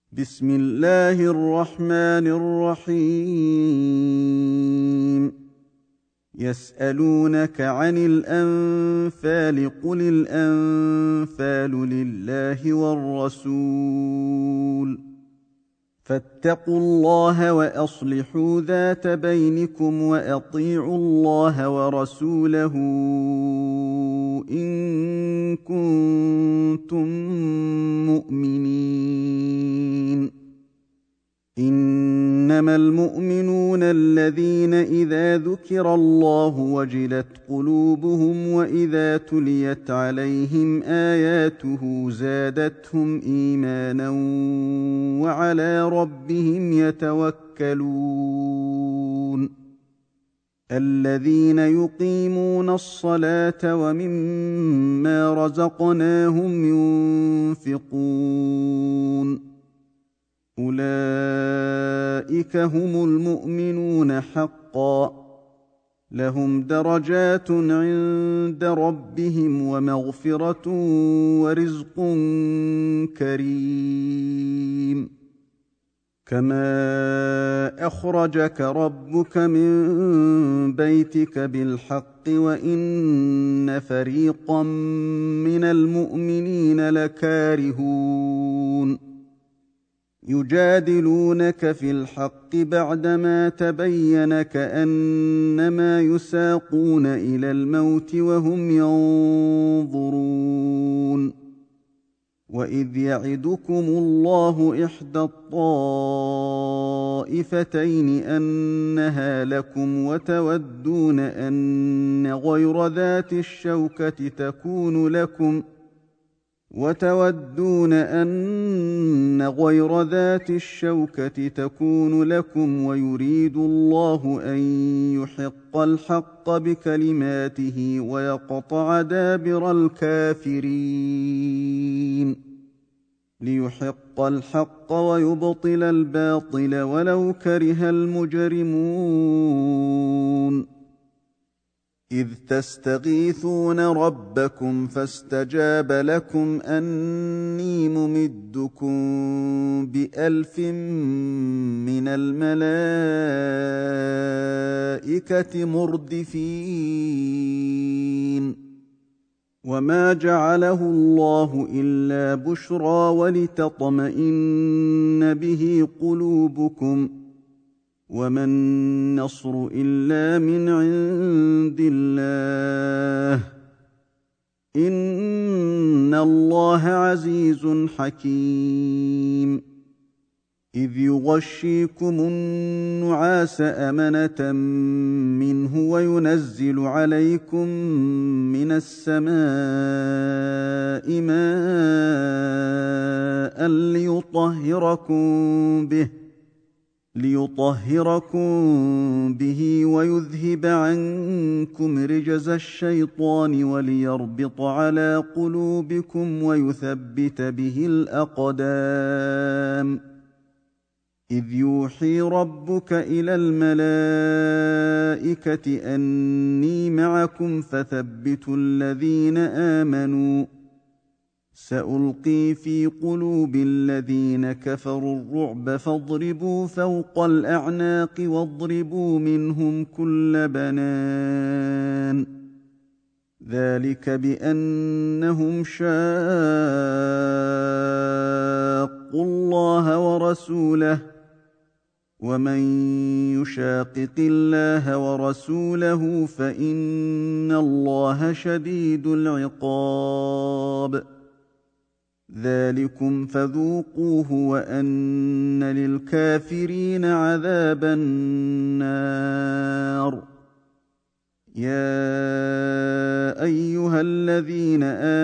بسم الله الرحمن الرحيم. يسألونك عن الأنفال قل الأنفال لله والرسول، فاتقوا الله وأصلحوا ذات بينكم وأطيعوا الله ورسوله إن كنتم مؤمنين. إنما المؤمنون الذين إذا ذكر الله وجلت قلوبهم وإذا تليت عليهم آياته زادتهم إيمانا وعلى ربهم يتوكلون. الذين يقيمون الصلاة ومما رزقناهم ينفقون أولئك هم المؤمنون حقا، لهم درجات عند ربهم ومغفرة ورزق كريم. كما أخرجك ربك من بيتك بالحق وإن فريقا من المؤمنين لكارهون. يجادلونك في الحق بعدما تبين كأنما يساقون إلى الموت وهم ينظرون. وإذ يعدكم الله إحدى الطائفتين أنها لكم وتودون أن غير ذات الشوكة تكون لكم ويريد الله أن يحق الحق بكلماته ويقطع دابر الكافرين، ليحق الحق ويبطل الباطل ولو كره المجرمون. إذ تستغيثون ربكم فاستجاب لكم أني ممدكم ب1000 من الملائكة مردفين. وما جعله الله إلا بشرى ولتطمئن به قلوبكم، وما النصر إلا من عند الله، إن الله عزيز حكيم. إذ يغشيكم النعاس أمنة منه وينزل عليكم من السماء ماء ليطهركم به ويذهب عنكم رجز الشيطان وليربط على قلوبكم ويثبت به الأقدام. إذ يوحي ربك إلى الملائكة أني معكم فثبتوا الذين آمنوا، سألقي في قلوب الذين كفروا الرعب فاضربوا فوق الأعناق واضربوا منهم كل بنان. ذلك بأنهم شاقوا الله ورسوله، ومن يشاقق الله ورسوله فإن الله شديد العقاب. ذلكم فذوقوه وأن للكافرين عذاب النار. يا أيها الذين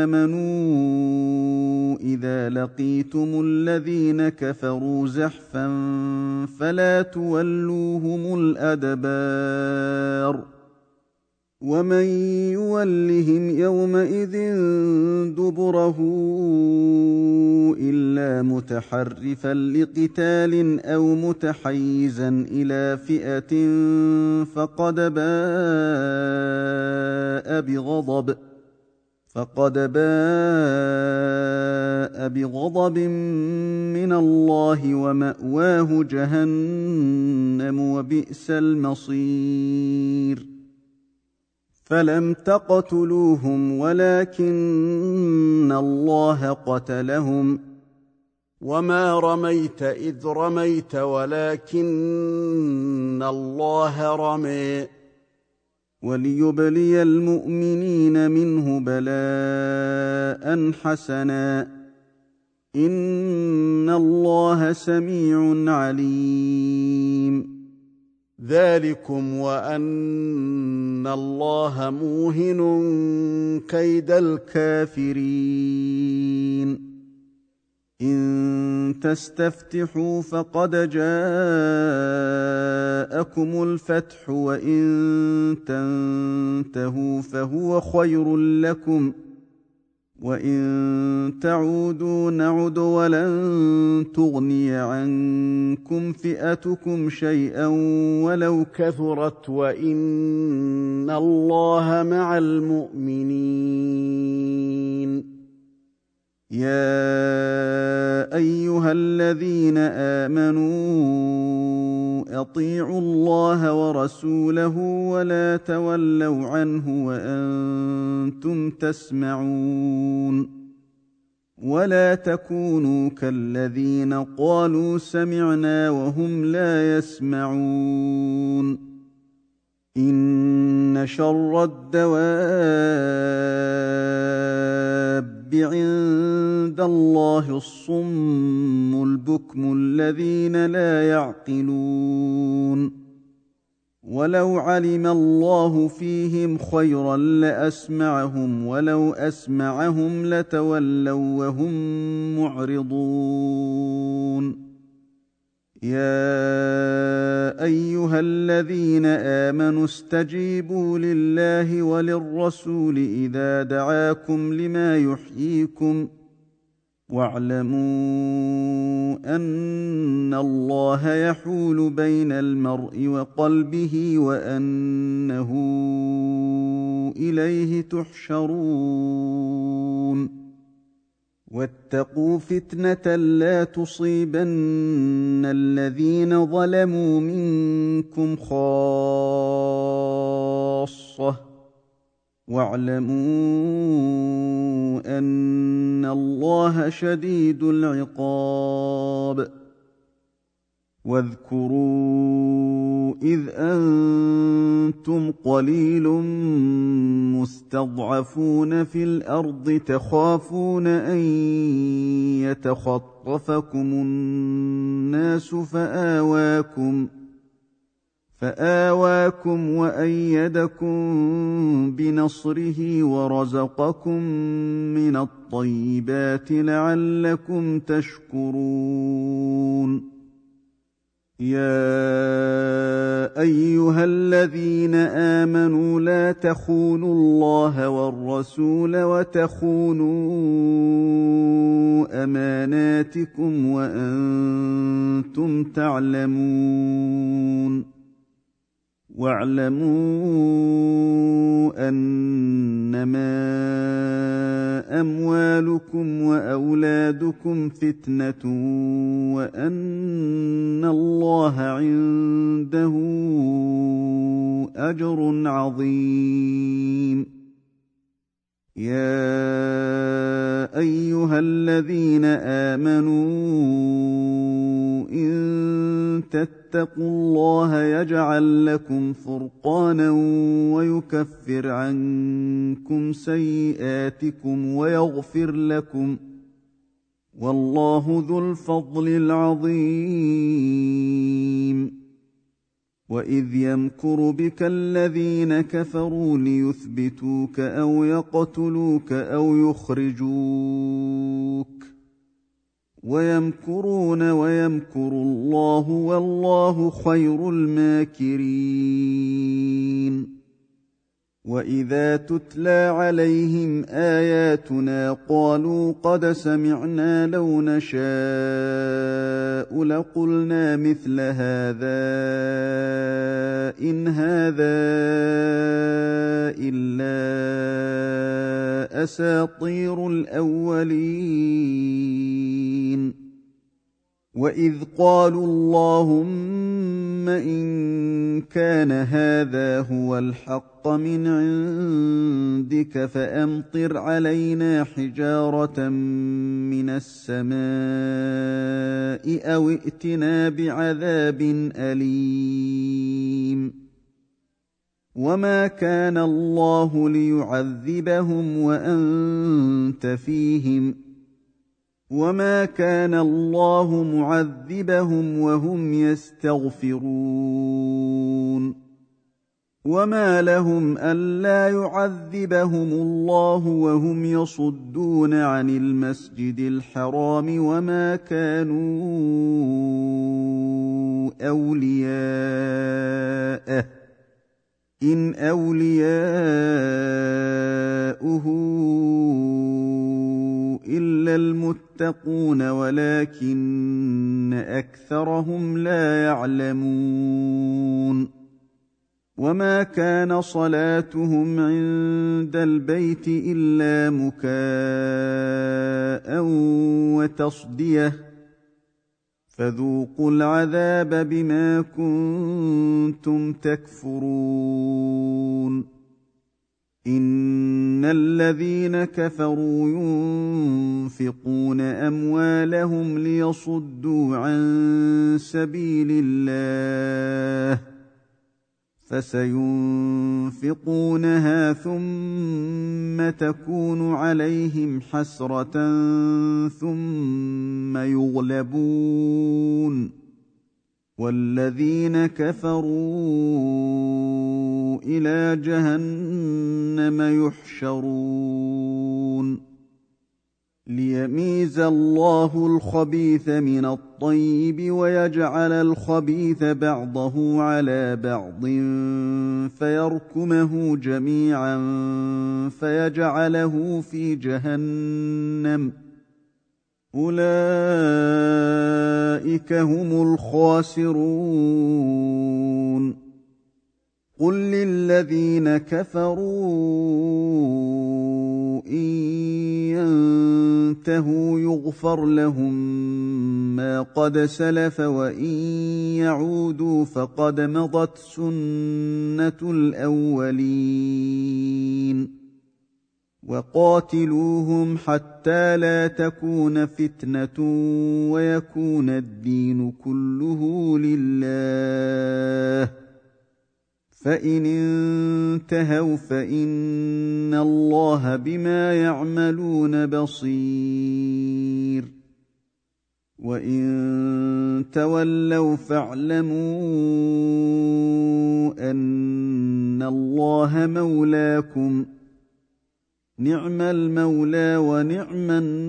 آمنوا إذا لقيتم الذين كفروا زحفا فلا تولوهم الأدبار، ومن يولهم يومئذ دبره إلا متحرفا لقتال أو متحيزا إلى فئة فقد باء فقد باء بغضب من الله ومأواه جهنم وبئس المصير فلم تقتلوهم ولكن الله قتلهم وما رميت إذ رميت ولكن الله رمي وليبلي المؤمنين منه بلاء حسنا إن الله سميع عليم ذلكم وأن الله موهن كيد الكافرين إن تستفتحوا فقد جاءكم الفتح وإن تنتهوا فهو خير لكم وإن تعودوا نعد ولن تغني عنكم فئتكم شيئا ولو كثرت وإن الله مع المؤمنين يا أيها الذين آمنوا أطيعوا الله ورسوله ولا تولوا عنه وأنتم تسمعون ولا تكونوا كالذين قالوا سمعنا وهم لا يسمعون إن شر الدواب عند الله الصم البكم الذين لا يعقلون ولو علم الله فيهم خيرا لأسمعهم ولو أسمعهم لتولوا وهم معرضون يا أيها الذين آمنوا استجيبوا لله وللرسول إذا دعاكم لما يحييكم واعلموا أن الله يحول بين المرء وقلبه وأنه إليه تحشرون واتقوا فتنة لا تصيبن الذين ظلموا منكم خاصة واعلموا أن الله شديد العقاب واذكروا إذ أنتم قليل مستضعفون في الأرض تخافون أن يتخطفكم الناس فآواكم وأيدكم بنصره ورزقكم من الطيبات لعلكم تشكرون يا أيها الذين آمنوا لا تخونوا الله والرسول وتخونوا أماناتكم وأنتم تعلمون واعلموا أنما أموالكم وأولادكم فتنة وأن الله عنده أجر عظيم يا أيها الذين آمنوا إن تتقوا الله يجعل لكم فرقانا ويكفر عنكم سيئاتكم ويغفر لكم والله ذو الفضل العظيم وإذ يمكر بك الذين كفروا ليثبتوك أو يقتلوك أو يخرجوك ويمكرون ويمكر الله والله خير الماكرين وإذا تتلى عليهم آياتنا قالوا قد سمعنا لو نشاء لقلنا مثل هذا إن هذا إلا أساطير وإذ قالوا اللهم إن كان هذا هو الحق من عندك فأمطر علينا حجارة من السماء أو ائتنا بعذاب أليم وما كان الله ليعذبهم وأنت فيهم وما كان الله معذبهم وهم يستغفرون وما لهم ألا يعذبهم الله وهم يصدون عن المسجد الحرام وما كانوا أولياءه إن أولياؤه إلا المتقون ولكن أكثرهم لا يعلمون وما كان صلاتهم عند البيت إلا مكاء وتصدية فذوقوا العذاب بما كنتم تكفرون إن الذين كفروا ينفقون أموالهم ليصدوا عن سبيل الله فسينفقونها ثم تكون عليهم حسرة ثم يغلبون والذين كفروا إلى جهنم يحشرون ليميز الله الخبيث من الطيب ويجعل الخبيث بعضه على بعض فيركمه جميعا فيجعله في جهنم أولئك هم الخاسرون قل للذين كفروا إن ينتهوا يغفر لهم ما قد سلف وإن يعودوا فقد مضت سنة الأولين وقاتلوهم حتى لا تكون فتنة ويكون الدين كله لله فإن انتهوا فإن الله بما يعملون بصير وإن تولوا فاعلموا أن الله مولاكم نعم المولى ونعم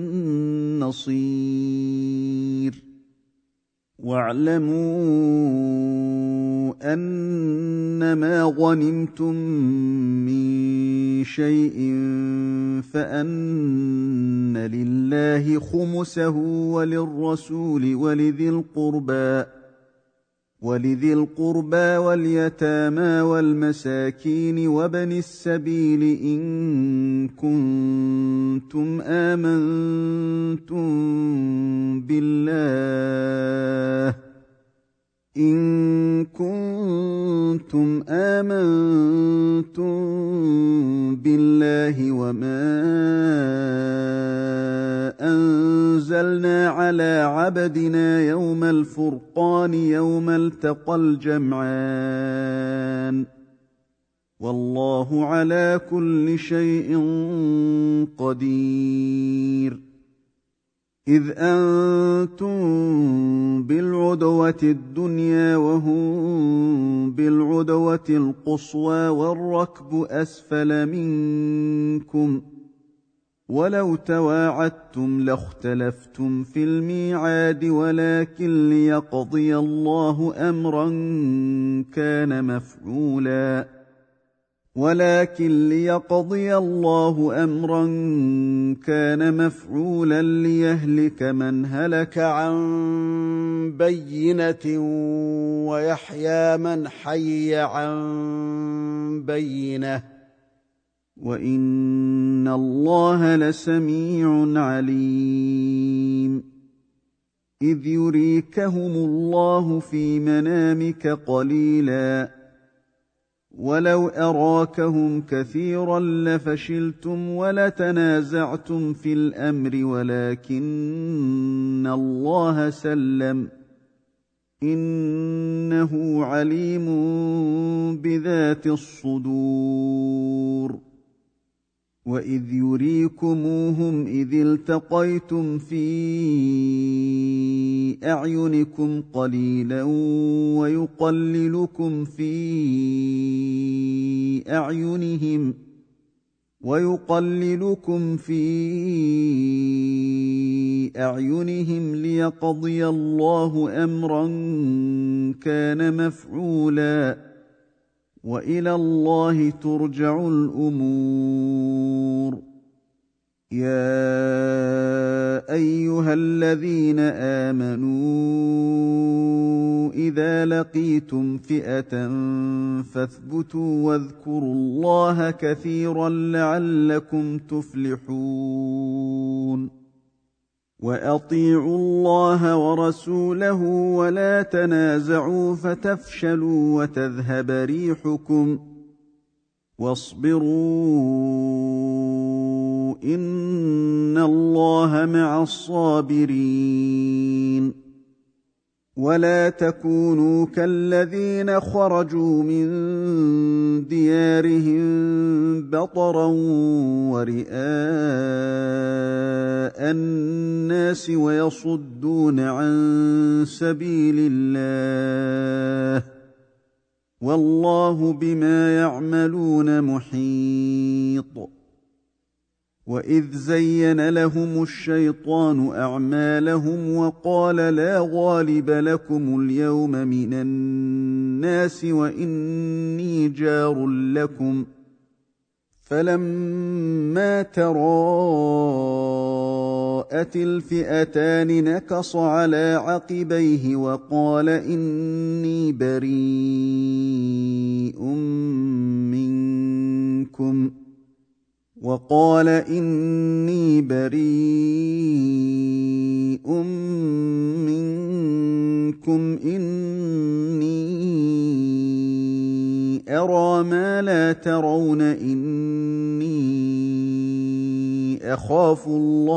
النصير واعلموا أنما غنمتم من شيء فأن لله خمسه وللرسول ولذي القربى واليتامى والمساكين وابن السبيل إن كنتم آمنتم بالله وما أنزلنا على عبدنا يوم الفرقان يوم التقى الجمعان والله على كل شيء قدير إذ أنتم بالعدوة الدنيا وهم بالعدوة القصوى والركب أسفل منكم ولو تواعدتم لاختلفتم في الميعاد ولكن ليقضي الله أمرا كان مفعولا ليهلك من هلك عن بينة ويحيى من حي عن بينة وإن الله لسميع عليم إذ يريكهم الله في منامك قليلا ولو أراكهم كثيرا لفشلتم ولتنازعتم في الأمر ولكن الله سلم إنه عليم بذات الصدور وإذ يريكموهم إذ التقيتم في أعينكم قليلا ويقللكم في أعينهم ليقضي الله أمرا كان مفعولا وإلى الله ترجع الأمور يا أيها الذين آمنوا إذا لقيتم فئة فاثبتوا واذكروا الله كثيرا لعلكم تفلحون وأطيعوا الله ورسوله ولا تنازعوا فتفشلوا وتذهب ريحكم واصبروا إن الله مع الصابرين ولا تكونوا كالذين خرجوا من ديارهم بطرا ورئاء الناس ويصدون عن سبيل الله والله بما يعملون محيط وإذ زين لهم الشيطان أعمالهم وقال لا غالب لكم اليوم من الناس وإني جار لكم فلما تراءت الفئتان نكص على عقبيه وقال إني بريء منكم إني أرى ما لا ترون إني أخاف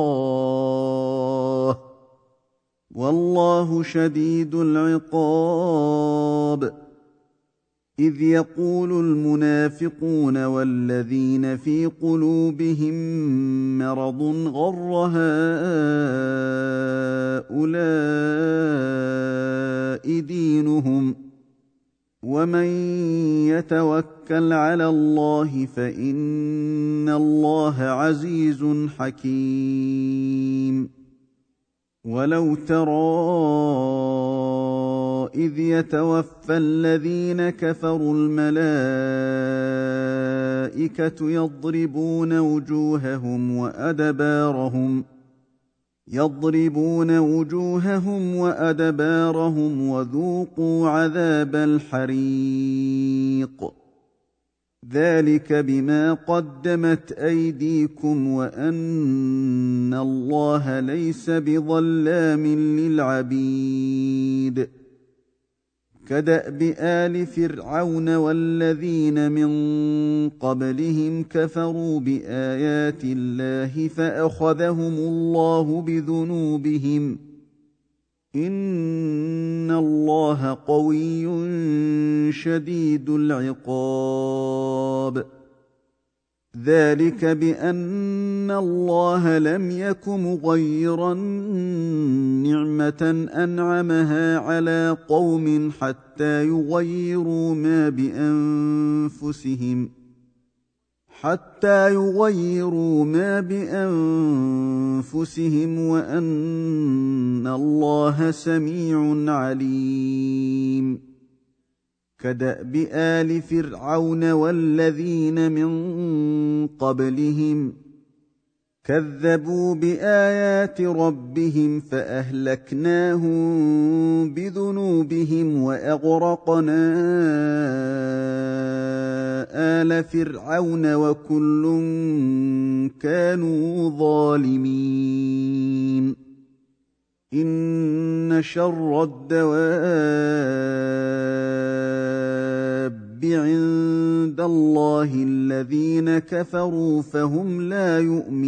الله والله شديد العقاب إذ يقول المنافقون والذين في قلوبهم مرض غر هؤلاء دينهم ومن يتوكل على الله فإن الله عزيز حكيم ولو ترى إذ يتوفى الذين كفروا الملائكة يضربون وجوههم وأدبارهم وذوقوا عذاب الحريق ذلك بما قدمت أيديكم وأن الله ليس بظلام للعبيد كدأب آل فرعون والذين من قبلهم كفروا بآيات الله فأخذهم الله بذنوبهم إن الله قوي شديد العقاب ذلك بأن الله لم يك مغيرا نعمة أنعمها على قوم حتى يغيروا ما بأنفسهم وأن الله سميع عليم كدأب آل فرعون والذين من قبلهم كذبوا بآيات ربهم فأهلكناهم بذنوبهم وأغرقنا آل فرعون وكل كانوا ظالمين إن شر الدواب عند الله الذين كفروا فهم لا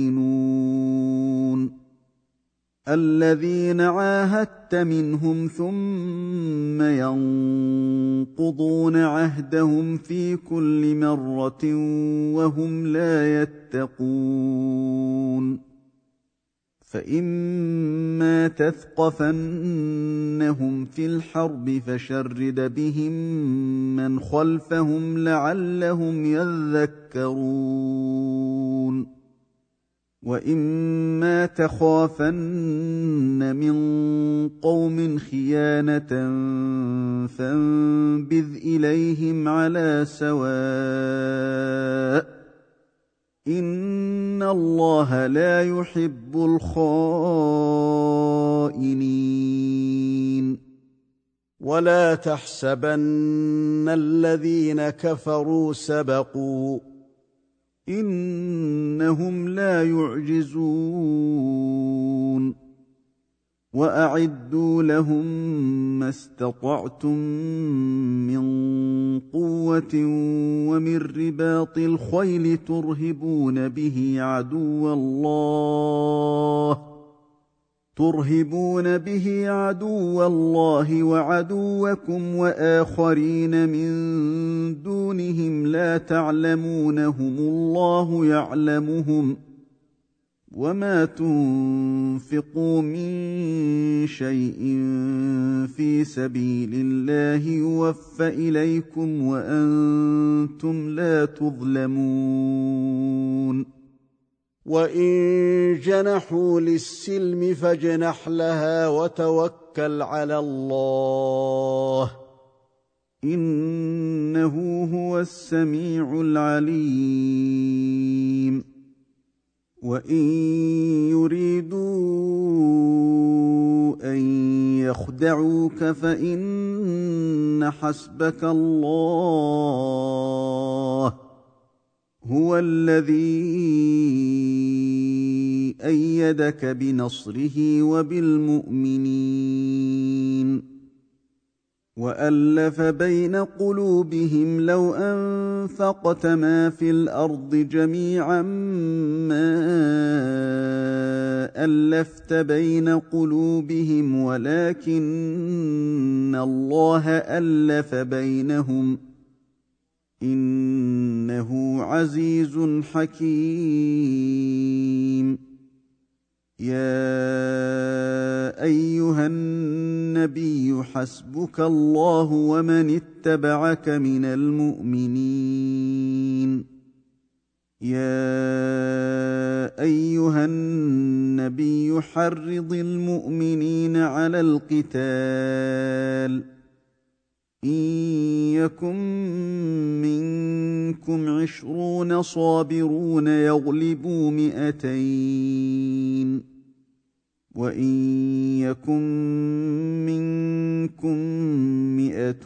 يؤمنون الذين عاهدت منهم ثم ينقضون عهدهم في كل مرة وهم لا يتقون فإما تثقفنهم في الحرب فشرد بهم من خلفهم لعلهم يذكرون وإما تخافن من قوم خيانة فانبذ إليهم على سواء إن الله لا يحب الخائنين ولا تحسبن الذين كفروا سبقوا إنهم لا يعجزون وأعدوا لهم ما استطعتم من قوة ومن رباط الخيل ترهبون به عدو الله وعدوكم وآخرين من دونهم لا تعلمونهم الله يعلمهم وما تنفقوا من شيء في سبيل الله يوفى إليكم وأنتم لا تظلمون وإن جنحوا للسلم فاجنح لها وتوكل على الله إنه هو السميع العليم وإن يريدوا أن يخدعوك فإن حسبك الله هو الذي أيدك بنصره وبالمؤمنين وألف بين قلوبهم لو أنفقت ما في الأرض جميعا ما ألفت بين قلوبهم ولكن الله ألف بينهم إنه عزيز حكيم يا أيها النبي حسبك الله ومن اتبعك من المؤمنين يا أيها النبي حرض المؤمنين على القتال إن يكن منكم 20 صابرون يغلبوا 200 وإن يكن منكم 100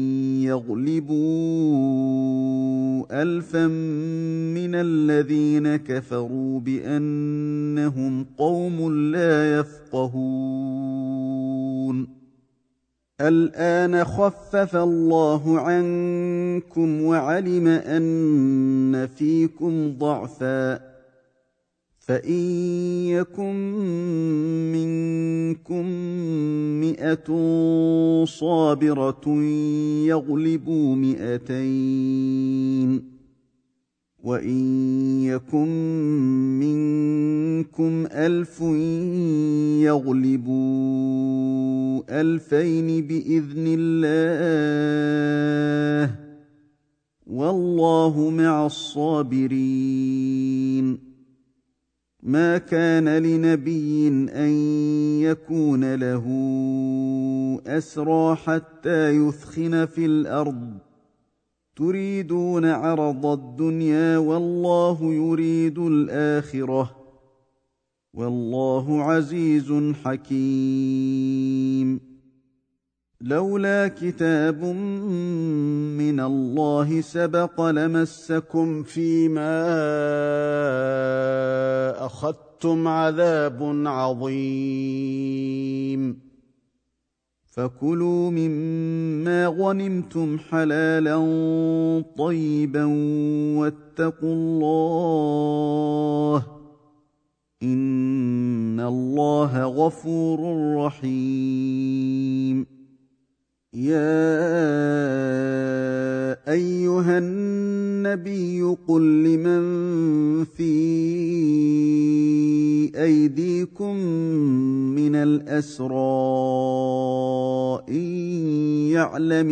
يغلبوا 1000 من الذين كفروا بأنهم قوم لا يفقهون الآن خفف الله عنكم وعلم أن فيكم ضعفا فإن يكن منكم 100 صابرة يغلبوا 200 وإن يكن منكم 1000 يغلبوا 2000 بإذن الله والله مع الصابرين ما كان لنبي أن يكون له أسرى حتى يثخن في الأرض تريدون عرض الدنيا والله يريد الآخرة والله عزيز حكيم لولا كتاب من الله سبق لمسكم فيما أخذتم اخذتم عذاب عظيم. فكلوا مما غنمتم حلالا طيبا واتقوا الله إن الله غفور رحيم. يا أيها النبي قل لمن في أيديكم من الأسرى إن يعلم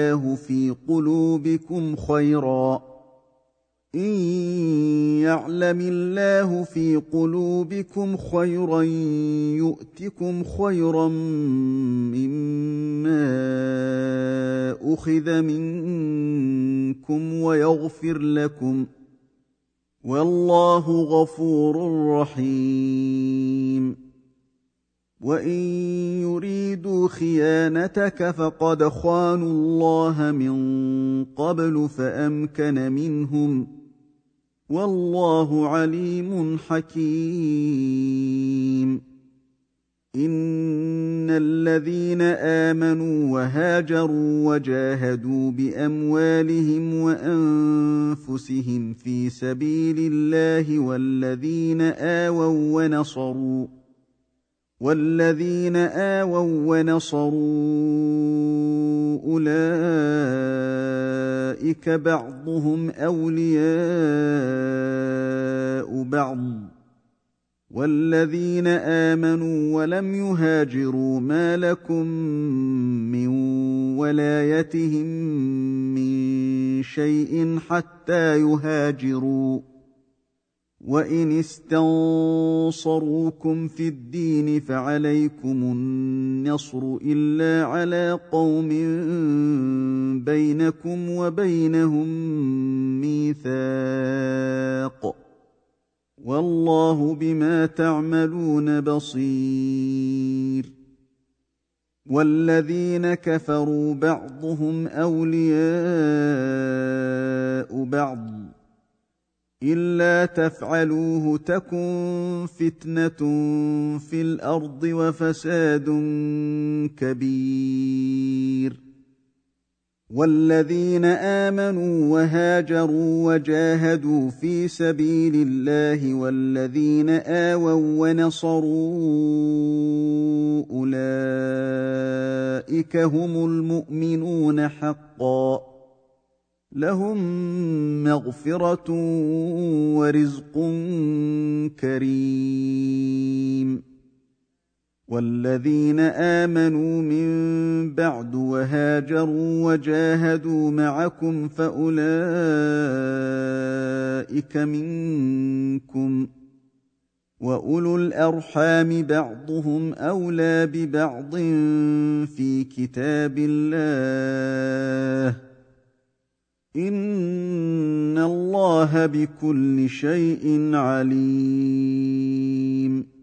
الله في قلوبكم خيرا يؤتكم خيرا مما أخذ منكم ويغفر لكم والله غفور رحيم. وإن يريدوا خيانتك فقد خانوا الله من قبل فأمكن منهم والله عليم حكيم. إن الذين آمنوا وهاجروا وجاهدوا بأموالهم وأنفسهم في سبيل الله والذين آووا ونصروا أولئك بعضهم أولياء بعض والذين آمنوا ولم يهاجروا ما لكم من ولايتهم من شيء حتى يهاجروا وإن استنصروكم في الدين فعليكم النصر إلا على قوم بينكم وبينهم ميثاق والله بما تعملون بصير. والذين كفروا بعضهم أولياء بعض إلا تفعلوه تكن فتنة في الأرض وفساد كبير. والذين آمنوا وهاجروا وجاهدوا في سبيل الله والذين آووا ونصروا أولئك هم المؤمنون حقا لهم مغفرة ورزق كريم. والذين آمنوا من بعد وهاجروا وجاهدوا معكم فأولئك منكم وأولو الأرحام بعضهم أولى ببعض في كتاب الله إن الله بكل شيء عليم.